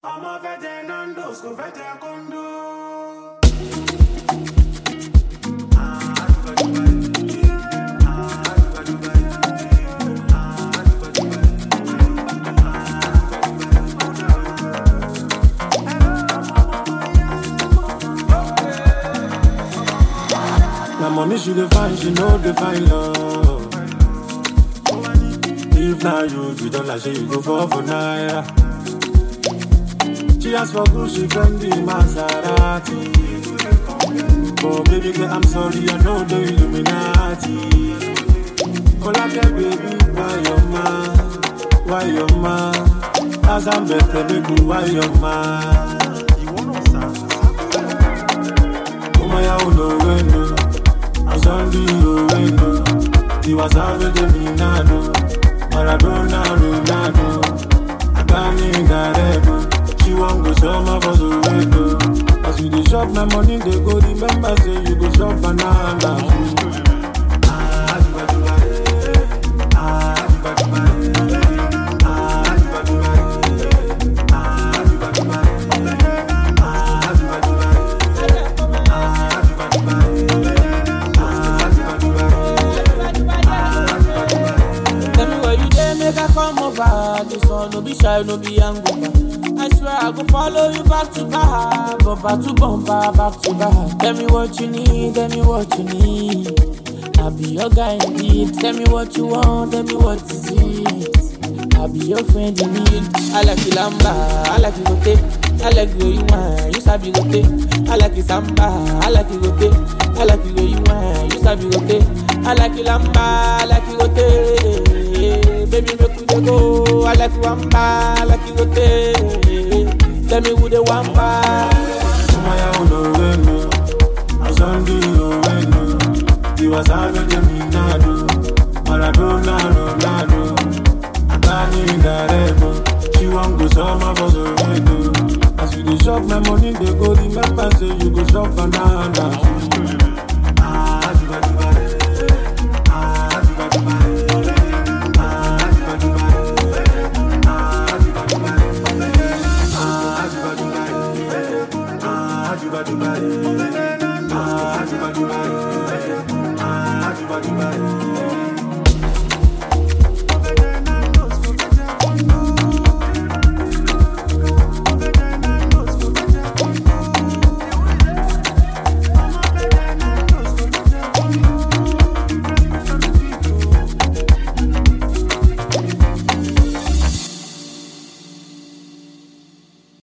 Ama vede Nando's, go vede Kondo. My money she define, she know define love. If now you don't like she go for naira. She asked for Gucci, Fendi, Maserati. Oh baby girl, I'm sorry, I know the Illuminati. Oh like a baby, why your man? As I'm better, baby, why your man? Oh my, I don't know when. Sunday, you know, he was always the Minado, Maradona, Ronaldo, Agami, Garebo. She won't go summer for the window. As we dey shop, my money they go. Remember, say you go shop banana. Come over, this one no be shy, no be hangover. I swear I go follow you back to back, bumper to bumper, back to back. Tell me what you need, tell me what you need. I'll be your guy indeed. Tell me what you want, tell me what is it. I'll be your friend in need. I like the lamba, I like the rotate. I like the way you want, you sabi rotate. I like the samba, I like the rotate. I like the way you want, you sabi rotate. I like the lamba, I like the rotate. Baby, make we dey go. I like you wamba, I like you rotate. Tell me who they wamba. Maya uno Sunday uno. He was always the Minado, Maradona, Ronaldo, Agani, Garebo. She won't go summer for the window. As you dey shop, my money they go. Remember, say you go shop banana.